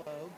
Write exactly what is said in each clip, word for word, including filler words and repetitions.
globe.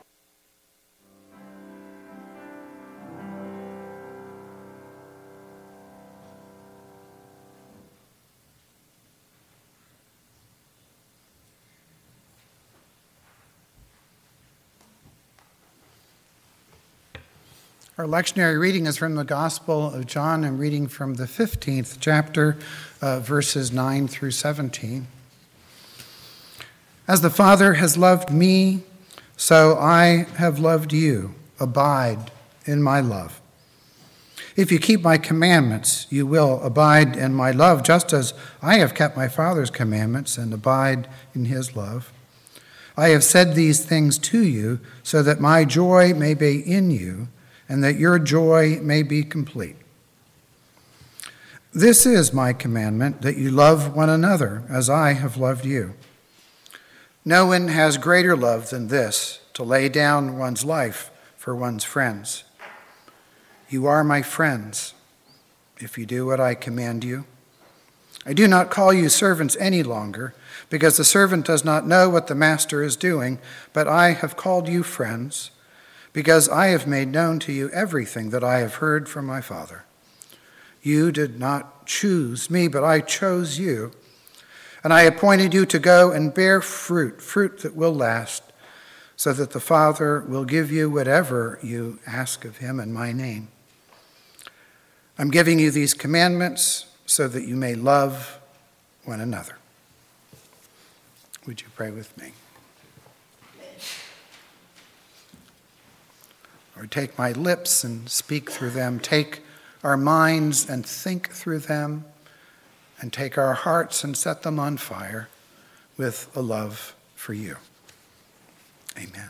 Our lectionary reading is from the Gospel of John. I'm reading from the fifteenth chapter, uh, verses nine through seventeen. As the Father has loved me, so I have loved you. Abide in my love. If you keep my commandments, you will abide in my love, just as I have kept my Father's commandments and abide in his love. I have said these things to you so that my joy may be in you, and that your joy may be complete. This is my commandment, that you love one another as I have loved you. No one has greater love than this, to lay down one's life for one's friends. You are my friends, if you do what I command you. I do not call you servants any longer, because the servant does not know what the master is doing, but I have called you friends, because I have made known to you everything that I have heard from my Father. You did not choose me, but I chose you, and I appointed you to go and bear fruit, fruit that will last, so that the Father will give you whatever you ask of him in my name. I'm giving you these commandments so that you may love one another. Would you pray with me? Or take my lips and speak through them. Take our minds and think through them. And take our hearts and set them on fire with a love for you. Amen.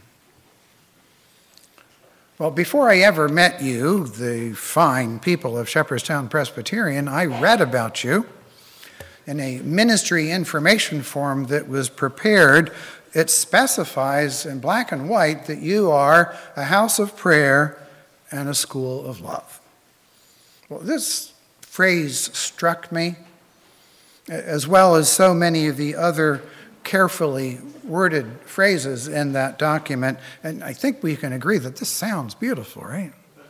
Well, before I ever met you, the fine people of Shepherdstown Presbyterian, I read about you in a ministry information form that was prepared. It specifies in black and white that you are a house of prayer and a school of love. Well, this phrase struck me, as well as so many of the other carefully worded phrases in that document. And I think we can agree that this sounds beautiful, right?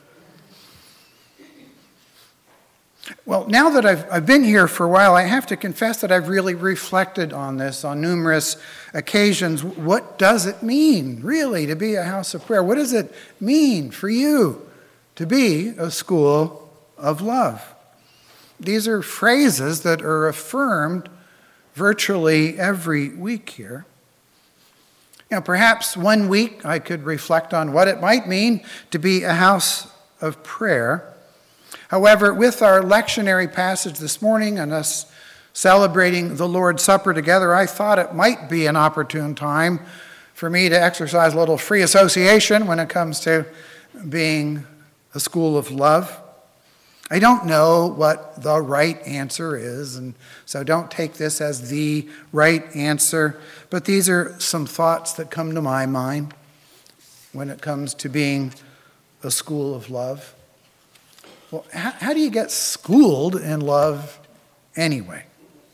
Well, now that I've, I've been here for a while, I have to confess that I've really reflected on this on numerous occasions. What does it mean, really, to be a house of prayer? What does it mean for you to be a school of love? These are phrases that are affirmed virtually every week here. You know, perhaps one week I could reflect on what it might mean to be a house of prayer. However, with our lectionary passage this morning and us celebrating the Lord's Supper together, I thought it might be an opportune time for me to exercise a little free association when it comes to being a school of love. I don't know what the right answer is, and so don't take this as the right answer, but these are some thoughts that come to my mind when it comes to being a school of love. Well, how, how do you get schooled in love anyway?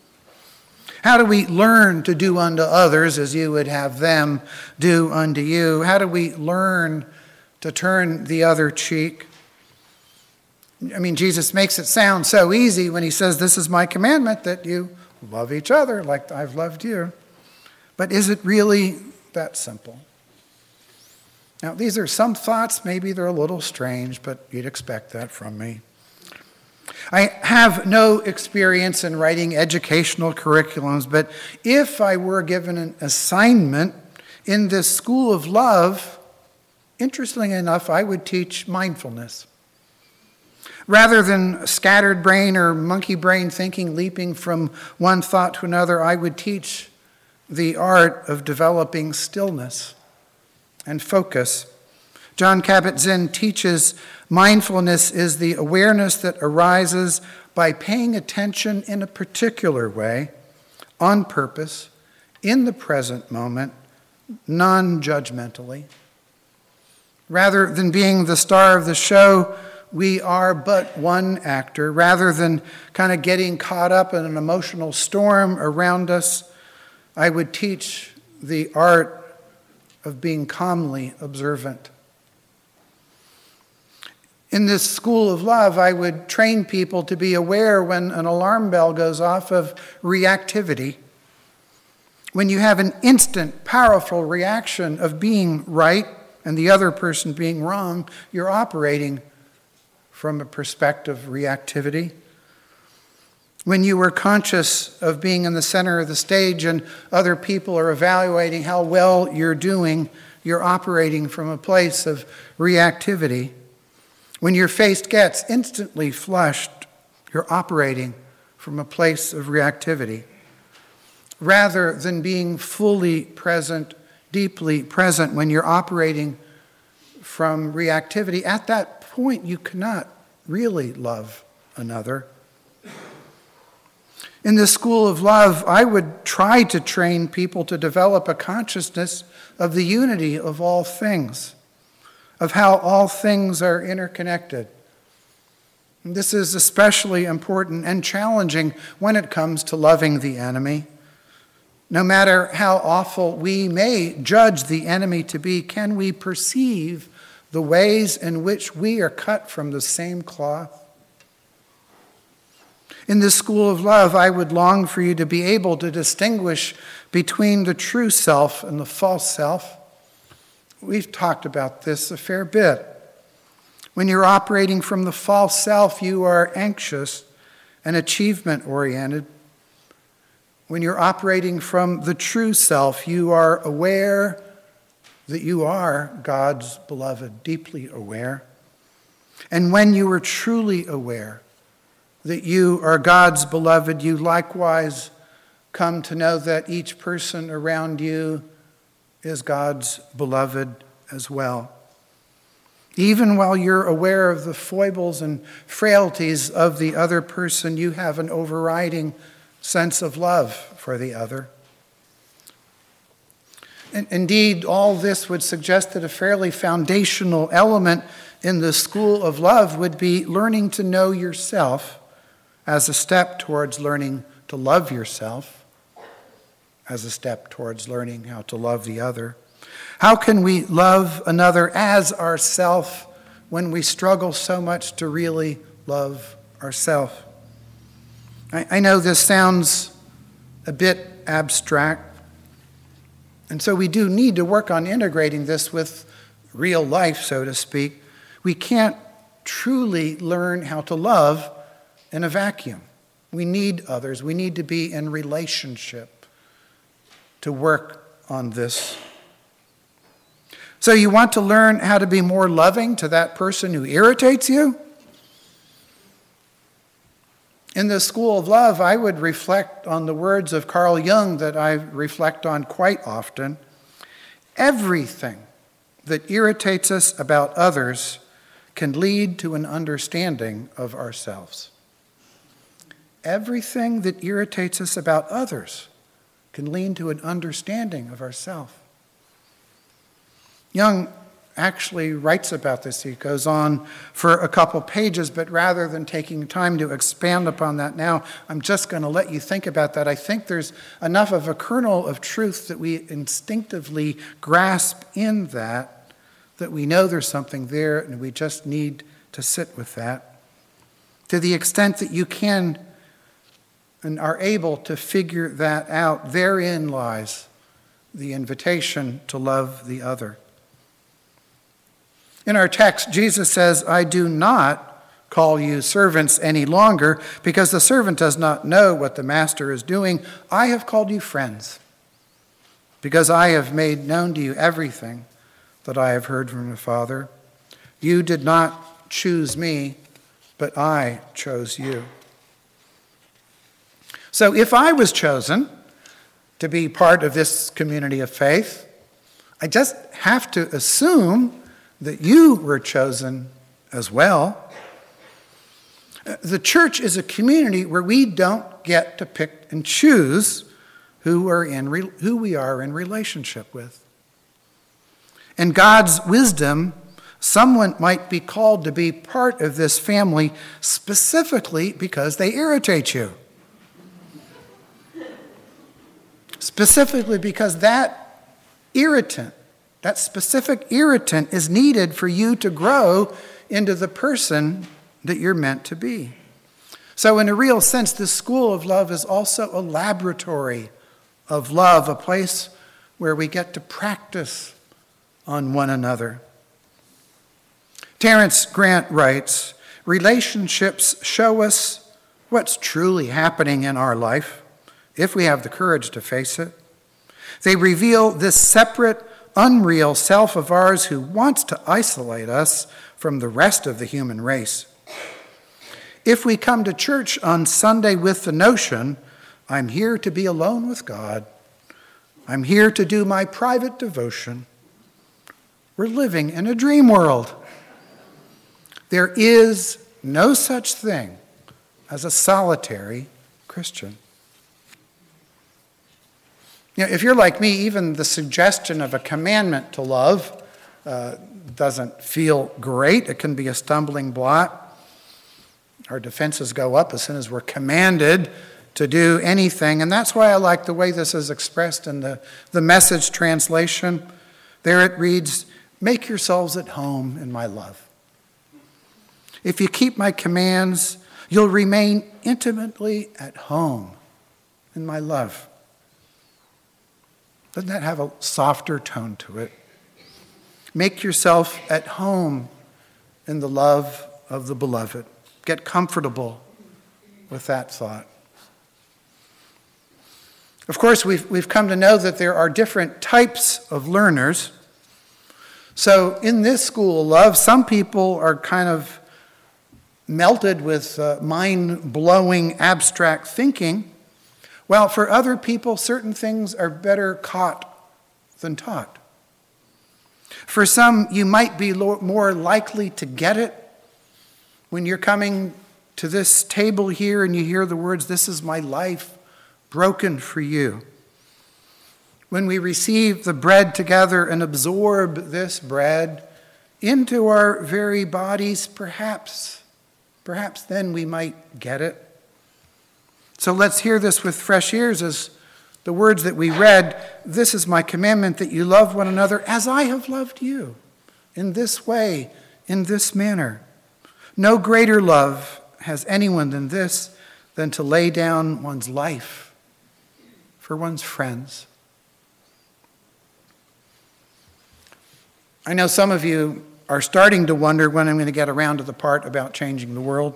How do we learn to do unto others as you would have them do unto you? How do we learn to turn the other cheek? I mean, Jesus makes it sound so easy when he says, this is my commandment, that you love each other like I've loved you. But is it really that simple? Now, these are some thoughts, maybe they're a little strange, but you'd expect that from me. I have no experience in writing educational curriculums, but if I were given an assignment in this school of love, interestingly enough, I would teach mindfulness. Rather than scattered brain or monkey brain thinking, leaping from one thought to another, I would teach the art of developing stillness and focus. John Kabat-Zinn teaches mindfulness is the awareness that arises by paying attention in a particular way, on purpose, in the present moment, non-judgmentally. Rather than being the star of the show, we are but one actor. Rather than kind of getting caught up in an emotional storm around us, I would teach the art of being calmly observant. In this school of love, I would train people to be aware when an alarm bell goes off of reactivity. When you have an instant, powerful reaction of being right and the other person being wrong, you're operating from a perspective of reactivity. When you are conscious of being in the center of the stage and other people are evaluating how well you're doing, you're operating from a place of reactivity. When your face gets instantly flushed, you're operating from a place of reactivity. Rather than being fully present, deeply present, when you're operating from reactivity, at that point you cannot really love another. In the school of love, I would try to train people to develop a consciousness of the unity of all things, of how all things are interconnected. And this is especially important and challenging when it comes to loving the enemy. No matter how awful we may judge the enemy to be, can we perceive the ways in which we are cut from the same cloth? In this school of love, I would long for you to be able to distinguish between the true self and the false self. We've talked about this a fair bit. When you're operating from the false self, you are anxious and achievement-oriented. When you're operating from the true self, you are aware that you are God's beloved, deeply aware. And when you are truly aware that you are God's beloved, you likewise come to know that each person around you is God's beloved as well. Even while you're aware of the foibles and frailties of the other person, you have an overriding sense of love for the other. And indeed, all this would suggest that a fairly foundational element in the school of love would be learning to know yourself as a step towards learning to love yourself, as a step towards learning how to love the other. How can we love another as ourself when we struggle so much to really love ourself? I, I know this sounds a bit abstract, and so we do need to work on integrating this with real life, so to speak. We can't truly learn how to love in a vacuum. We need others. We need to be in relationship to work on this. So you want to learn how to be more loving to that person who irritates you? In the school of love, I would reflect on the words of Carl Jung that I reflect on quite often. Everything that irritates us about others can lead to an understanding of ourselves. Everything that irritates us about others can lead to an understanding of ourselves. Jung actually writes about this. He goes on for a couple pages, but rather than taking time to expand upon that now, I'm just going to let you think about that. I think there's enough of a kernel of truth that we instinctively grasp in that, that we know there's something there, and we just need to sit with that. To the extent that you can and are able to figure that out, therein lies the invitation to love the other. In our text, Jesus says, I do not call you servants any longer, because the servant does not know what the master is doing. I have called you friends, because I have made known to you everything that I have heard from the Father. You did not choose me, but I chose you. So if I was chosen to be part of this community of faith, I just have to assume that you were chosen as well. The church is a community where we don't get to pick and choose who, are in, who we are in relationship with. In God's wisdom, someone might be called to be part of this family specifically because they irritate you. Specifically because that irritant That specific irritant is needed for you to grow into the person that you're meant to be. So in a real sense, this school of love is also a laboratory of love, a place where we get to practice on one another. Terence Grant writes, relationships show us what's truly happening in our life, if we have the courage to face it. They reveal this separate, unreal self of ours who wants to isolate us from the rest of the human race. If we come to church on Sunday with the notion, I'm here to be alone with God, I'm here to do my private devotion, we're living in a dream world. There is no such thing as a solitary Christian. You know, if you're like me, even the suggestion of a commandment to love uh, doesn't feel great. It can be a stumbling block. Our defenses go up as soon as we're commanded to do anything. And that's why I like the way this is expressed in the, the Message translation. There it reads, make yourselves at home in my love. If you keep my commands, you'll remain intimately at home in my love. Doesn't that have a softer tone to it? Make yourself at home in the love of the beloved. Get comfortable with that thought. Of course, we've, we've come to know that there are different types of learners. So in this school of love, some people are kind of melted with uh, mind-blowing abstract thinking, while for other people, certain things are better caught than taught. For some, you might be lo- more likely to get it when you're coming to this table here and you hear the words, this is my life broken for you. When we receive the bread together and absorb this bread into our very bodies, perhaps Perhaps then we might get it. So let's hear this with fresh ears as the words that we read, this is my commandment that you love one another as I have loved you, in this way, in this manner. No greater love has anyone than this, than to lay down one's life for one's friends. I know some of you are starting to wonder when I'm going to get around to the part about changing the world.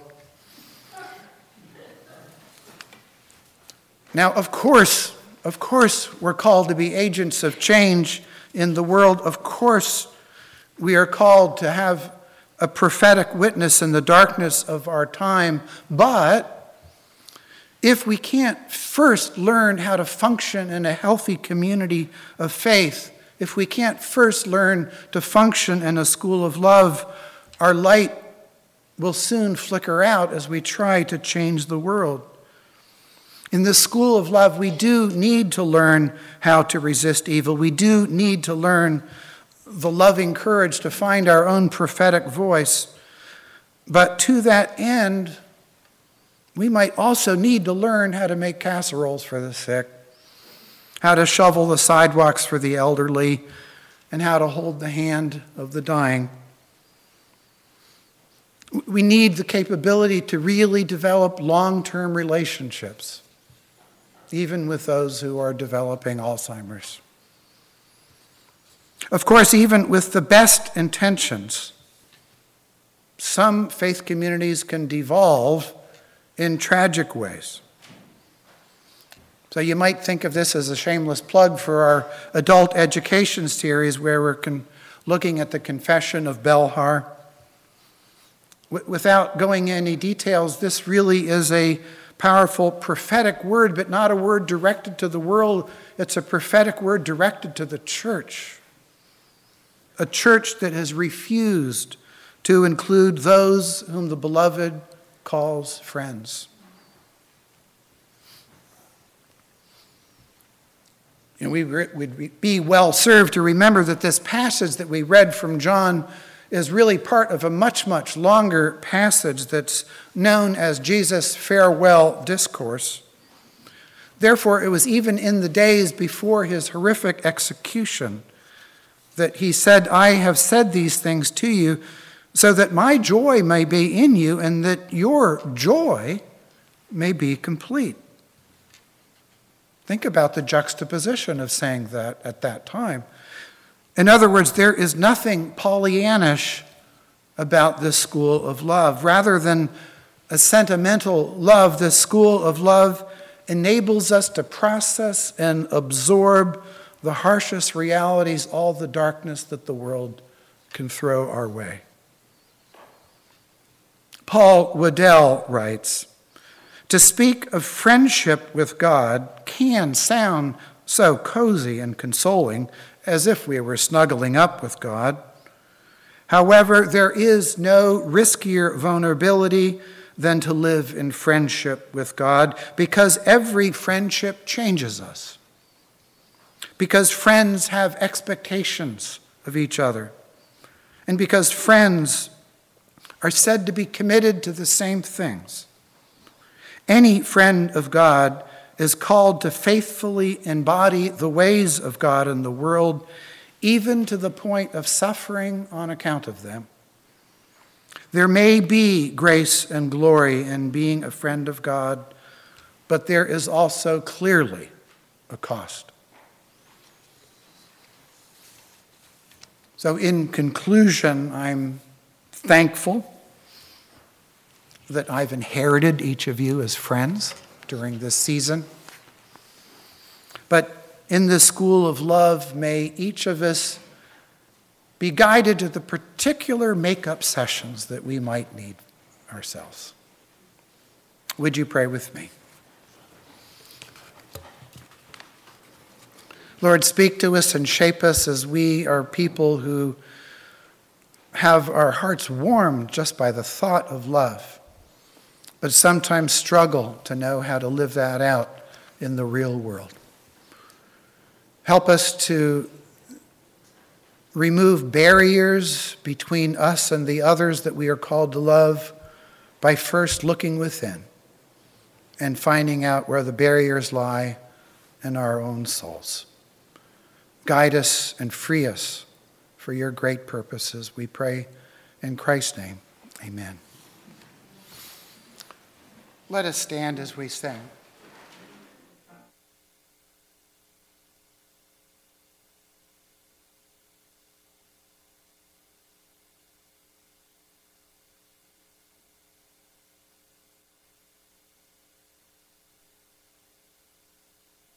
Now, of course, of course, we're called to be agents of change in the world. Of course, we are called to have a prophetic witness in the darkness of our time. But if we can't first learn how to function in a healthy community of faith, if we can't first learn to function in a school of love, our light will soon flicker out as we try to change the world. In this school of love, we do need to learn how to resist evil. We do need to learn the loving courage to find our own prophetic voice. But to that end, we might also need to learn how to make casseroles for the sick, how to shovel the sidewalks for the elderly, and how to hold the hand of the dying. We need the capability to really develop long-term relationships, even with those who are developing Alzheimer's. Of course, even with the best intentions, some faith communities can devolve in tragic ways. So you might think of this as a shameless plug for our adult education series where we're con- looking at the Confession of Belhar. W- without going into any details, this really is a powerful prophetic word, but not a word directed to the world. It's a prophetic word directed to the church. A church that has refused to include those whom the beloved calls friends. And we would be well served to remember that this passage that we read from John is really part of a much, much longer passage that's known as Jesus' farewell discourse. Therefore, it was even in the days before his horrific execution that he said, I have said these things to you so that my joy may be in you and that your joy may be complete. Think about the juxtaposition of saying that at that time. In other words, there is nothing Pollyannish about this school of love. Rather than a sentimental love, this school of love enables us to process and absorb the harshest realities, all the darkness that the world can throw our way. Paul Waddell writes, to speak of friendship with God can sound so cozy and consoling, as if we were snuggling up with God. However, there is no riskier vulnerability than to live in friendship with God, because every friendship changes us. Because friends have expectations of each other. And because friends are said to be committed to the same things. Any friend of God is called to faithfully embody the ways of God in the world, even to the point of suffering on account of them. There may be grace and glory in being a friend of God, but there is also clearly a cost. So in conclusion, I'm thankful that I've inherited each of you as friends during this season. But in this school of love, may each of us be guided to the particular make-up sessions that we might need ourselves. Would you pray with me? Lord, speak to us and shape us as we are people who have our hearts warmed just by the thought of love, but sometimes struggle to know how to live that out in the real world. Help us to remove barriers between us and the others that we are called to love by first looking within and finding out where the barriers lie in our own souls. Guide us and free us for your great purposes, we pray in Christ's name. Amen. Let us stand as we sing.